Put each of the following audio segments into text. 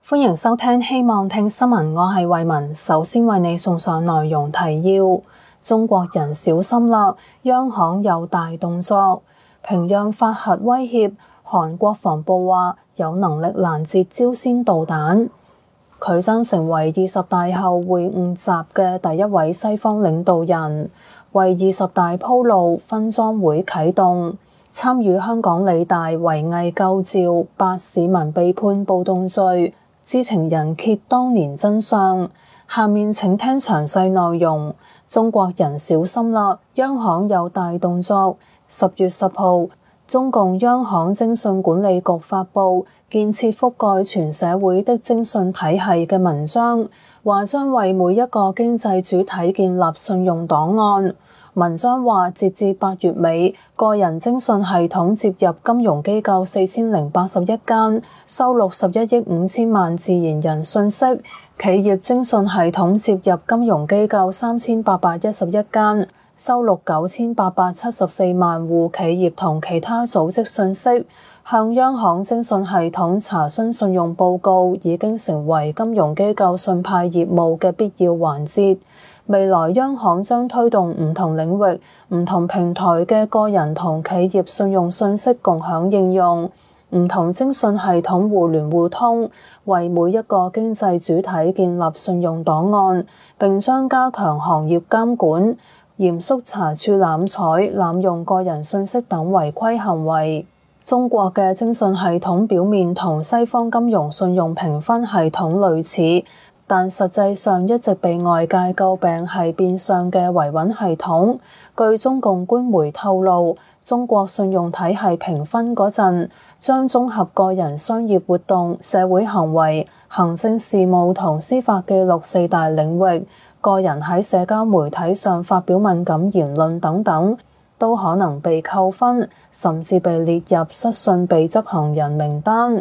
歡迎收聽希望聽新聞，我係慧雯，首先為你送上內容提要。中國人小心啦，央行有大動作。平壤發核威脅，韓國防部話有能力攔截朝鮮導彈。佢將成為20大後會晤習嘅第一位西方領導人，為20大鋪路，分贓會啟動。參與香港理大圍魏救趙，8市民被判暴動罪。知情人揭當年真相，下面請聽詳細內容。中國人小心啦，央行有大動作。10月10號，中共央行徵信管理局發布建設覆蓋全社會的徵信體系嘅文章，話將為每一個經濟主體建立信用檔案。文章話，截至8月尾，個人徵信系統接入金融機構4081間，收錄11億5千萬自然人信息；企業徵信系統接入金融機構3811間，收錄9874萬戶企業同其他組織信息。向央行徵信系統查詢信用報告已經成為金融機構信貸業務嘅必要環節。未來央行將推動唔同領域、唔同平台嘅個人同企業信用信息共享應用，唔同徵信系統互聯互通，為每一個經濟主體建立信用檔案，並將加強行業監管，嚴肅查處濫採、濫用個人信息等違規行為。中國嘅徵信系統表面同西方金融信用評分系統類似，但實際上一直被外界詬病係變相嘅維穩系統。據中共官媒透露，中國信用體系評分嗰陣，將綜合個人商業活動、社會行為、行政事務同司法記錄4大領域，個人喺社交媒體上發表敏感言論等等，都可能被扣分，甚至被列入失信被執行人名單。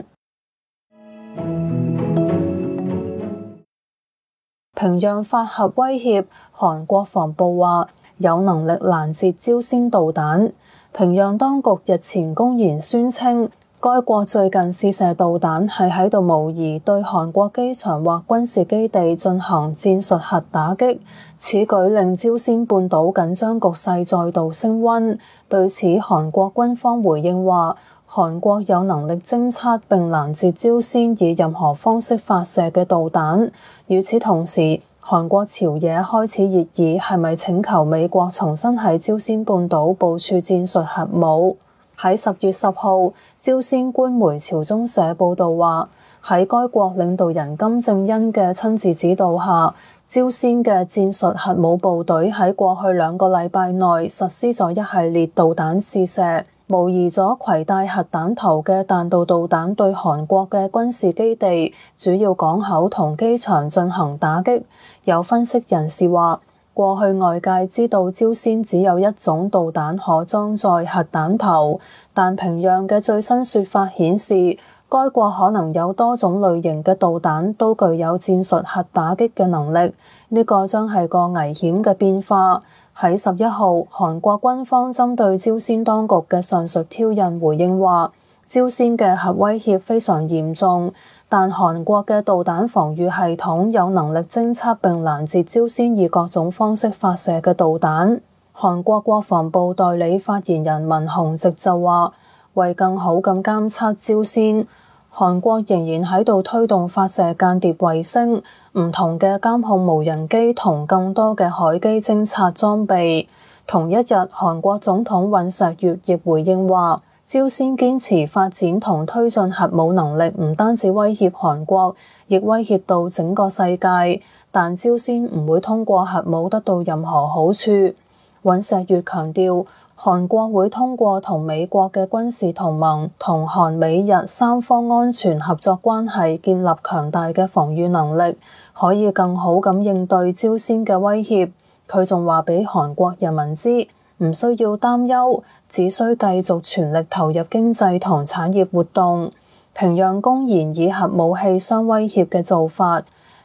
平壤發核威脅，韓國防部話有能力攔截朝鮮導彈。平壤當局日前公然宣稱，該國最近試射導彈係喺度模擬對韓國機場或軍事基地進行戰術核打擊。此舉令朝鮮半島緊張局勢再度升溫。對此，韓國軍方回應話，韓國有能力偵測並攔截朝鮮以任何方式發射嘅導彈。與此同時，韓國朝野開始熱議係咪請求美國重新喺朝鮮半島部署戰術核武。喺10月10號，朝鮮官媒朝中社報導話，喺該國領導人金正恩嘅親自指導下，朝鮮嘅戰術核武部隊喺過去2個禮拜內實施咗一系列導彈試射，模擬咗攜帶核彈頭嘅彈道導彈對韓國嘅軍事基地、主要港口同機場進行打擊。有分析人士話，過去外界知道朝鮮只有一種導彈可裝載核彈頭，但平壤嘅最新說法顯示，該國可能有多種類型嘅導彈都具有戰術核打擊嘅能力。呢個將係個危險嘅變化。喺11號，韓國軍方針對朝鮮當局嘅上述挑釁回應話，朝鮮嘅核威脅非常嚴重，但韓國嘅導彈防禦系統有能力偵測並攔截朝鮮以各種方式發射嘅導彈。韓國國防部代理發言人文雄直就話，為更好咁監測朝鮮，韓國仍然喺度推動發射間諜衛星、唔同嘅監控無人機同更多嘅海基偵察裝備。同一日，韓國總統尹錫悅亦回應話，朝鮮堅持發展同推進核武能力唔單止威脅韓國，亦威脅到整個世界，但朝鮮唔會通過核武得到任何好處。尹錫悅強調，韓國會通過同美國嘅軍事同盟同韓美日3方安全合作關係建立強大嘅防禦能力，可以更好咁應對朝鮮嘅威脅。佢仲話俾韓國人民知，唔需要擔憂，只需繼續全力投入經濟同產業活動。平壤公然以核武器相威脅嘅做法，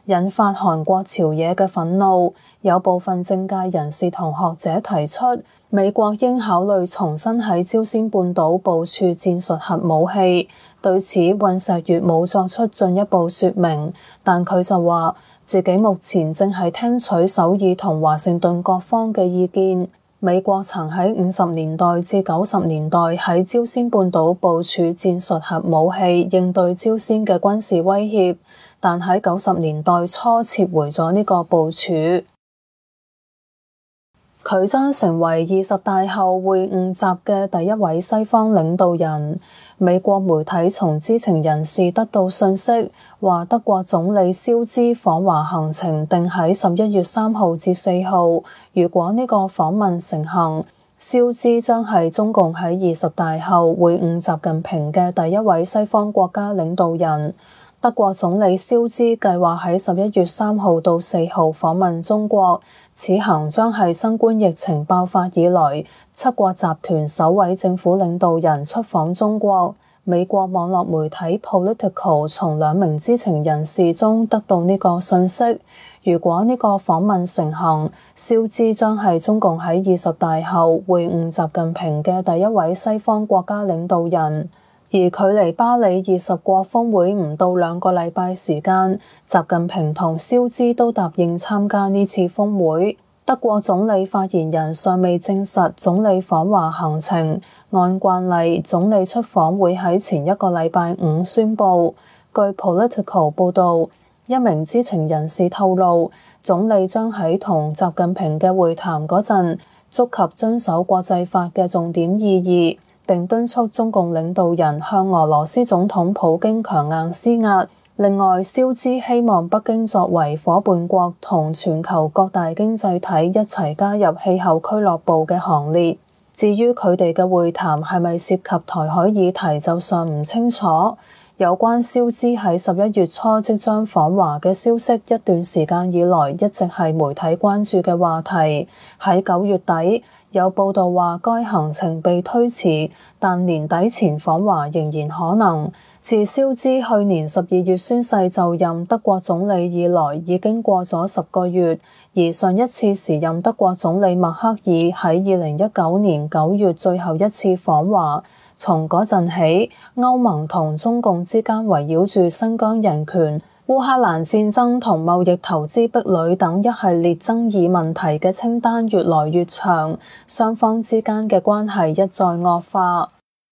引發韓國朝野嘅憤怒。有部分政界人士同學者提出，美國應考慮重新喺朝鮮半島部署戰術核武器。對此，尹錫悅冇作出進一步說明，但佢就話自己目前正係聽取首爾同華盛頓各方嘅意見。美國曾喺50年代至90年代喺朝鮮半島部署戰術核武器，應對朝鮮嘅軍事威脅，但喺90年代初撤回咗呢個部署。佢將成為20大後會晤習嘅第一位西方領導人。美國媒體從知情人士得到信息，話德國總理肖茲訪華行程定喺11月3號至4號。如果呢個訪問成行，肖茲將係中共喺20大後會晤習近平嘅第一位西方國家領導人。德國總理肖茲計劃喺11月3號到4號訪問中國，此行將係新冠疫情爆發以來七國集團首位政府領導人出訪中國。美國網絡媒體 Politico 從2名知情人士中得到呢個信息。如果呢個訪問成行，肖茲將係中共喺20大後會晤習近平嘅第一位西方國家領導人。而距離巴黎20國峰會唔到2個禮拜時間，習近平同肖茲都答應參加呢次峰會。德國總理發言人尚未證實總理訪華行程，按慣例，總理出訪會喺前一個禮拜五宣佈。據 Politico 報導，一名知情人士透露，總理將喺同習近平嘅會談嗰陣觸及遵守國際法嘅重點意義，並敦促中共領導人向俄羅斯總統普京強硬施壓。另外，肖茲希望北京作為夥伴國同全球各大經濟體一齊加入氣候俱樂部嘅行列。至於佢哋嘅會談係咪涉及台海議題，就尚唔清楚。有關肖茲喺11月初即將訪華嘅消息，一段時間以來一直係媒體關注嘅話題。喺9月底，有報道話該行程被推遲，但年底前訪華仍然可能。自肖茲去年12月宣誓就任德國總理以來，已經過咗10個月，而上一次時任德國總理默克爾喺2019年9月最後一次訪華。從嗰陣起，歐盟同中共之間圍繞住新疆人權、烏克蘭戰爭同貿易投資壁壘等一系列爭議問題嘅清單越來越長，雙方之間嘅關係一再惡化。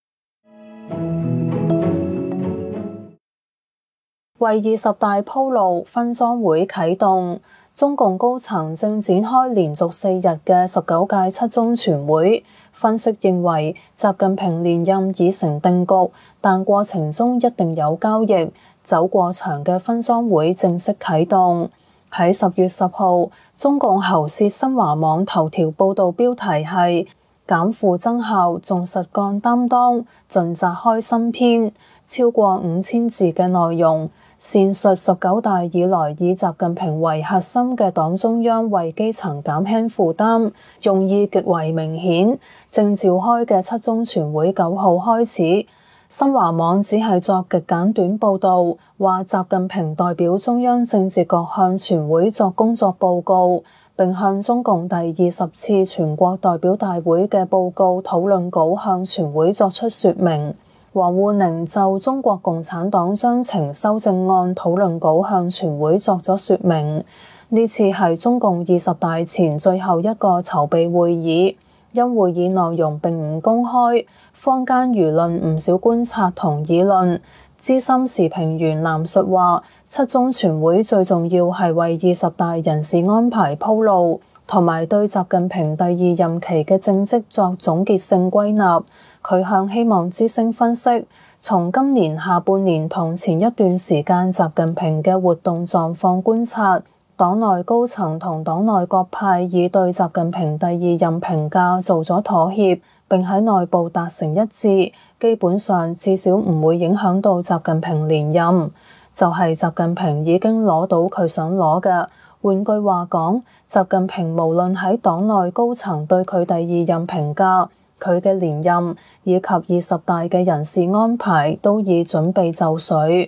為20大鋪路，分贓會啟動。中共高層正展開連續4日嘅19屆七中全會。分析認為，習近平連任已成定局，但過程中一定有交易。走過場嘅分贓會正式啟動。喺10月10號，中共喉舌新華網頭條報導標題係減負增效，重實幹擔當，盡擇開新篇，超過5000字嘅內容。闡述19大以來以習近平為核心嘅黨中央為基層減輕負擔，用意極為明顯。正召開嘅七中全會9號開始，新華網只係作極簡短報導，話習近平代表中央政治局向全會作工作報告，並向中共第20次全國代表大會嘅報告討論稿向全會作出說明。王滬寧就中國共產黨章程修正案討論稿向全會作咗說明。呢次係中共20大前最後一個籌備會議，因會議內容並唔公開，坊間輿論唔少觀察同議論。資深時評員藍述話，七中全會最重要係為20大人事安排鋪路，同埋對習近平第2任期嘅政績作總結性歸納。佢向希望之聲分析，從今年下半年同前一段時間習近平嘅活動狀況觀察，黨內高層同黨內各派已對習近平第2任評價做咗妥協，並喺內部達成一致，基本上至少唔會影響到習近平連任。就係習近平已經攞到佢想攞嘅。換句話講，習近平無論喺黨內高層對佢第2任評價，佢嘅連任以及20大嘅人事安排都已準備就緒。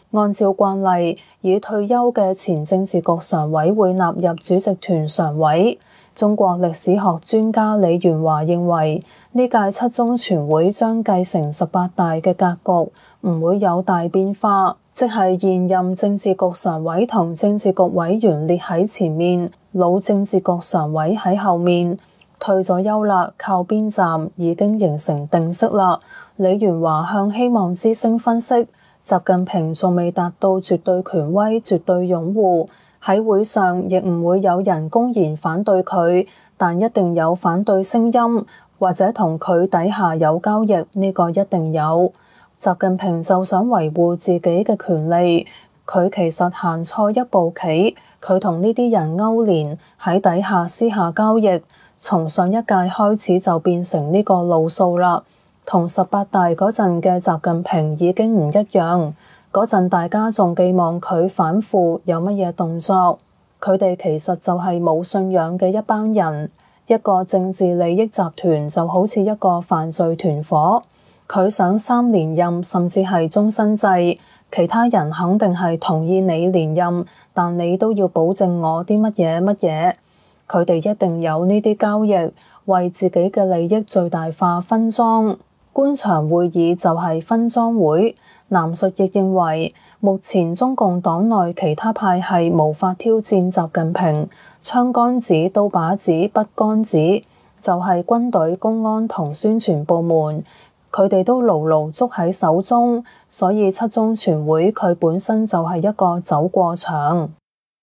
按照慣例，已退休嘅前政治局常委會納入主席團常委。中國歷史學專家李元華認為，呢屆七中全會將繼承18大嘅格局，唔會有大變化，即係現任政治局常委同政治局委員列喺前面，老政治局常委喺後面。退咗休啦，靠邊站已經形成定式啦。李元華向希望之聲分析，習近平仲未達到絕對權威、絕對擁護，喺會上亦唔會有人公然反對佢，但一定有反對聲音，或者同佢底下有交易，呢個一定有。習近平就想維護自己嘅權利，佢其實行錯一步棋，佢同呢啲人勾連喺底下私下交易，從上一屆開始就變成呢個路數啦。同18大嗰陣嘅習近平已經唔一樣，嗰陣大家仲寄望佢反腐有乜嘢動作，佢哋其實就係冇信仰嘅一班人，一個政治利益集團就好似一個犯罪團伙，佢想3連任甚至係終身制，其他人肯定係同意你連任，但你都要保證我啲乜嘢乜嘢，佢哋一定有呢啲交易，為自己嘅利益最大化分贓。官場會議就係分贓會。南述亦認為，目前中共黨內其他派系無法挑戰習近平，槍桿子、刀把子、筆桿子，就係軍隊、公安同宣傳部門，佢哋都牢牢捉喺手中，所以七中全會佢本身就係一個走過場。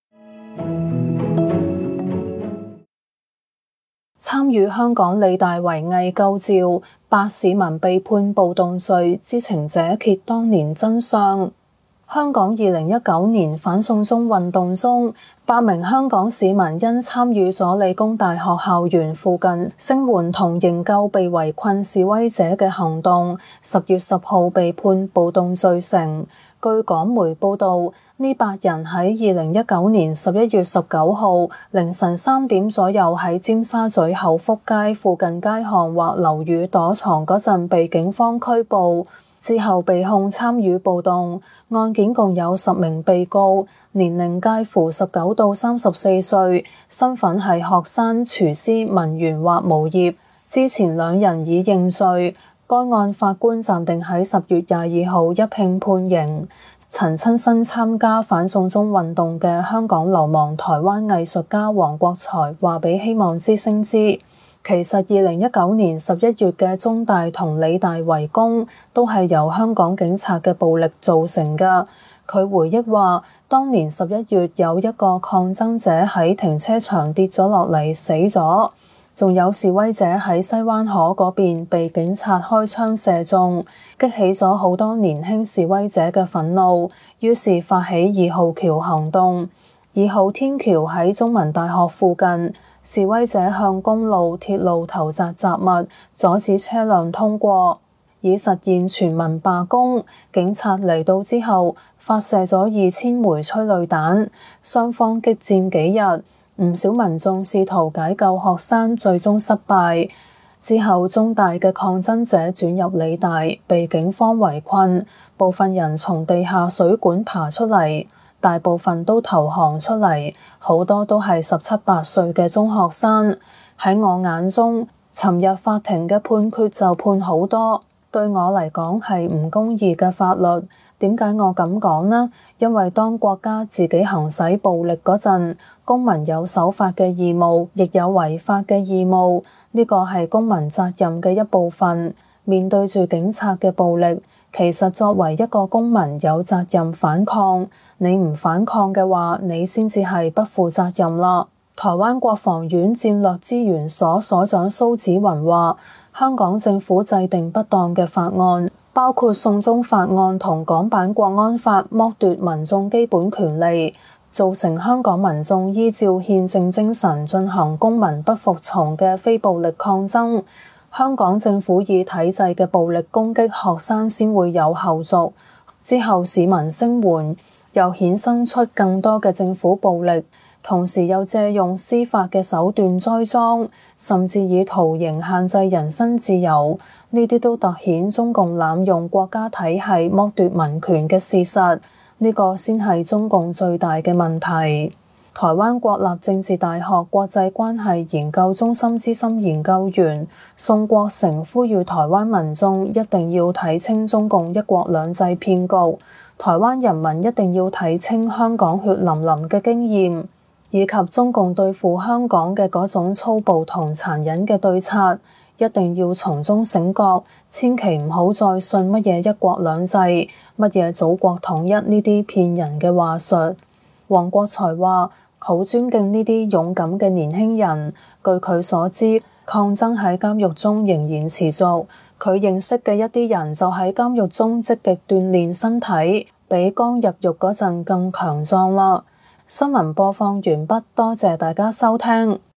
參與香港理大圍魏救趙，8市民被判暴動罪，知情者揭當年真相。香港2019年反送中運動中，8名香港市民因參與咗理工大學校園附近聲援同營救被圍困示威者嘅行動，10月10號被判暴動罪成。據港媒報導，呢8人喺2019年11月19號凌晨3點左右喺尖沙咀厚福街附近街巷或樓宇躲藏嗰陣被警方拘捕，之後被控參與暴動。案件共有10名被告，年齡介乎19到34歲，身份係學生、廚師、文員或無業。之前2人已認罪。該案法官暫定喺10月22號一併判刑。曾親身參加反送中運動嘅香港流亡台灣藝術家黃國財話俾希望之聲知，其實2019年11月嘅中大同理大圍攻都係由香港警察嘅暴力造成㗎。佢回憶話，當年11月有一個抗爭者喺停車場跌咗落嚟死咗。仲有示威者喺西灣河嗰邊被警察開槍射中，激起咗好多年輕示威者嘅憤怒，於是發起2號橋行動。2號天橋喺中文大學附近，示威者向公路、鐵路投擲雜物，阻止車輛通過，以實現全民罷工。警察嚟到之後，發射咗2000枚催淚彈，雙方激戰幾日。唔少民眾試圖解救學生，最終失敗。之後，中大嘅抗爭者轉入理大，被警方圍困，部分人從地下水管爬出嚟，大部分都投降出嚟，好多都係17、18歲嘅中學生。喺我眼中，尋日法庭嘅判決就判好多，對我嚟講係唔公義嘅法律。點解我咁講呢？因為當國家自己行使暴力嗰陣，公民有守法嘅義務，亦有違法嘅義務，呢個係公民責任嘅一部分。面對住警察嘅暴力，其實作為一個公民有責任反抗。你唔反抗嘅話，你先至係不負責任啦。台灣國防院戰略資源所所長蘇紫雲話，香港政府制定不當嘅法案，包括送中法案同港版國安法，剝奪民眾基本權利，造成香港民眾依照憲政精神進行公民不服從嘅非暴力抗爭。香港政府以體制嘅暴力攻擊學生先會有後續，之後市民聲援，又衍生出更多嘅政府暴力，同時又借用司法嘅手段栽贓，甚至以徒刑限制人身自由，呢啲都凸顯中共濫用國家體系剝奪民權嘅事實。 呢個先係中共最大嘅問題。台灣國立政治大學國際關係研究中心資深研究員宋國成呼籲台灣民眾一定要睇清中共一國兩制騙局，台灣人民一定要睇清香港血淋淋嘅經驗，以及中共對付香港嘅嗰種粗暴同殘忍嘅對策，一定要從中醒覺，千祈唔好再信乜嘢一國兩制、乜嘢祖國統一呢啲騙人嘅話術。黃國財話：好尊敬呢啲勇敢嘅年輕人。據佢所知，抗爭喺監獄中仍然持續。佢認識嘅一啲人就喺監獄中積極鍛鍊身體，比剛入獄嗰陣更強壯啦。新聞播放完畢，多謝大家收聽。